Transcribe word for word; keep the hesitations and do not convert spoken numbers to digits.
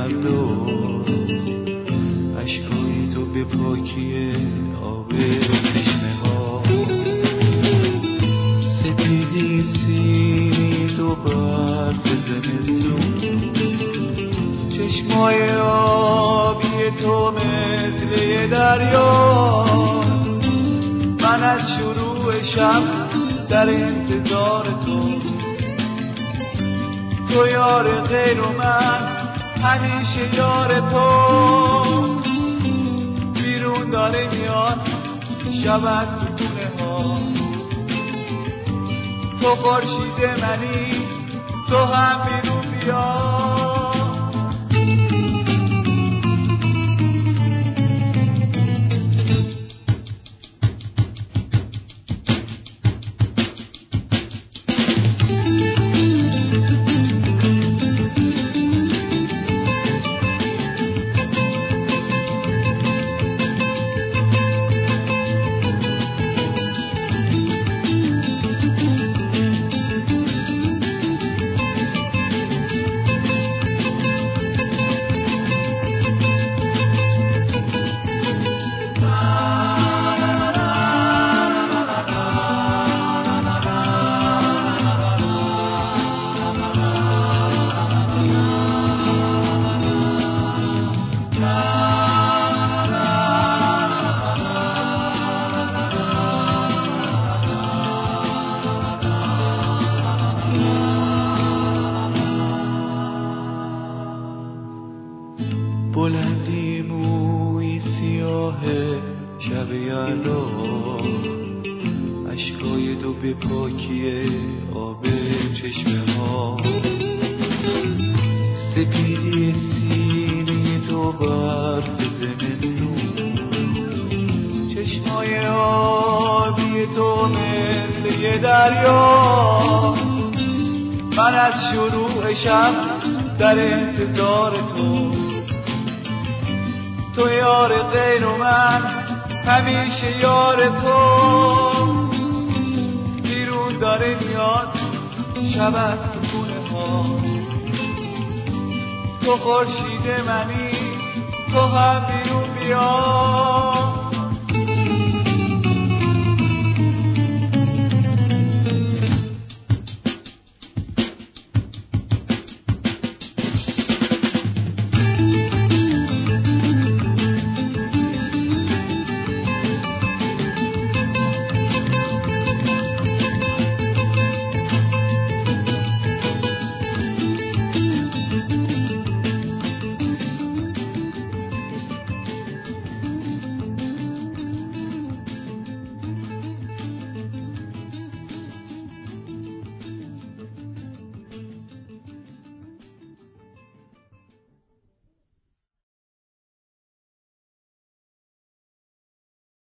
بردار، اشکای تو به پاکی آب چشمه ها. سپیدی سید و برف زمستون، چشمای آبی تو مثل یه دریا. من از شروع شب در انتظار تو، تو یار غیر و من همیشه یار تو. بیرون داره میاد شب از ستونه ها، تو خورشید منی، تو هم بیرون بیا. بلندی موی سیاه شب یلدا، اشکای دو به پاکی آب چشمه ها. سپیدی سینه تو برف زمستون، چشمای آبی تو مثل یه دریا. من از شروع شب در انتظار تو، تو یار غیر و من همیشه یار تو. بیرون داره میاد شب از ستونه ها، تو خورشید منی، تو هم بیرون بیا.